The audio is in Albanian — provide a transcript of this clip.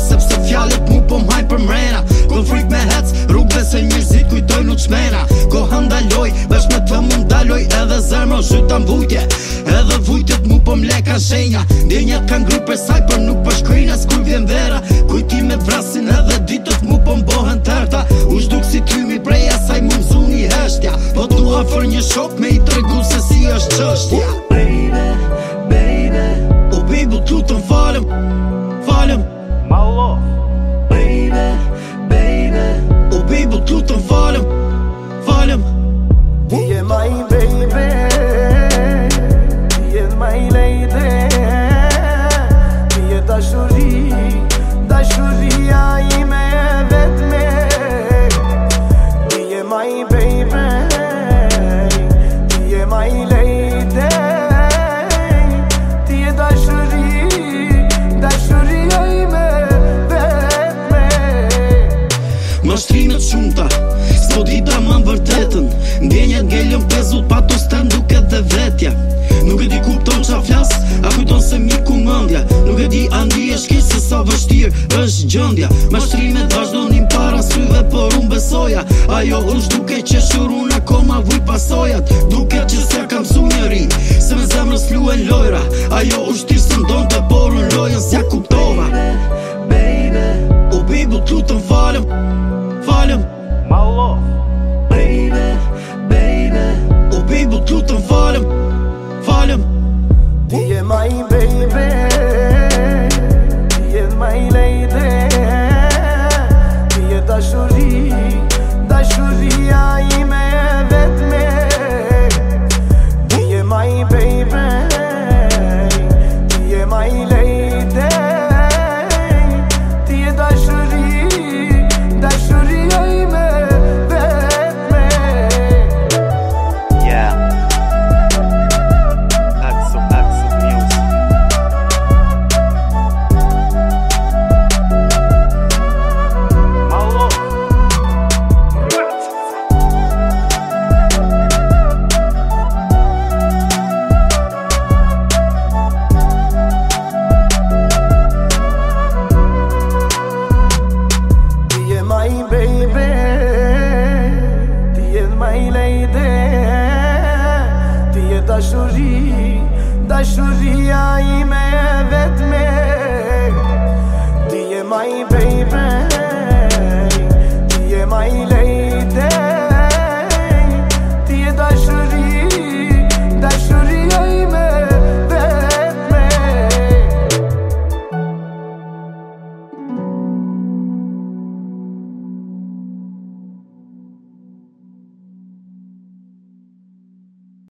sepse fjallet mu po m'hajnë për mrena. Konflikt me hec, rrugve se njerëzit kujtojnë nuk shmena. Koha ndaloj, vesh me të mu ndaloj, edhe zemra zhyta m'vujtje. Edhe vujtjet mu po m'leka shenja. Ndjenjat kanë ngry për saj, për nuk për shkrin as kur vjen vera. Kujtime vrasin edhe ditët mu po m'bohen tërta. U shduk si tymi prej asaj mu m'zu një heshtja. Po dua për një shok me i tregu se si është qështja. Baby, baby, o baby t'lutem falem, falem. Malo. Baby, baby, o baby t'lutem falem, falem. Ti je my baby, ti je my lady. Ti je dashuri, dashuria ime e vetme. Ti je my baby, ti je my lady. Ti je dashuri, dashuria ime e vetme. Mashtrimet shumta, s'po dita më vërtetën. Ndjenjat ngellën pezut pa të stën duke dhe vetja. Nuk e di kupton qa flas, a kujton se miku mëndja. Nuk e di a ndihesh keq se sa vështirë është gjendja. Mashtrimet vazhdonin para syve, por unë besoja. Ajo është duke që shurun akoma vuj pasojat. Duke që s'ja kam su njëri, se me zemrës fluen lojra. Ajo është tirë se ndonte, por unë lojën s'ja kuptova. Baby, o baby t'lutem falem, falem. Malo. Baby, baby, o baby t'lutem falem, falem. Ti je my baby, ti je my lady. Ti je dashuri, dashuria ime e vetme. Ti je my baby, ti je my lady. Ti je dashuri, dashuria ime e vetme. Yeah. Axel music. Malo. Ti je my baby, ti je my lady. Ti je dashuri, dashuria ime e vetme. Ti je my baby.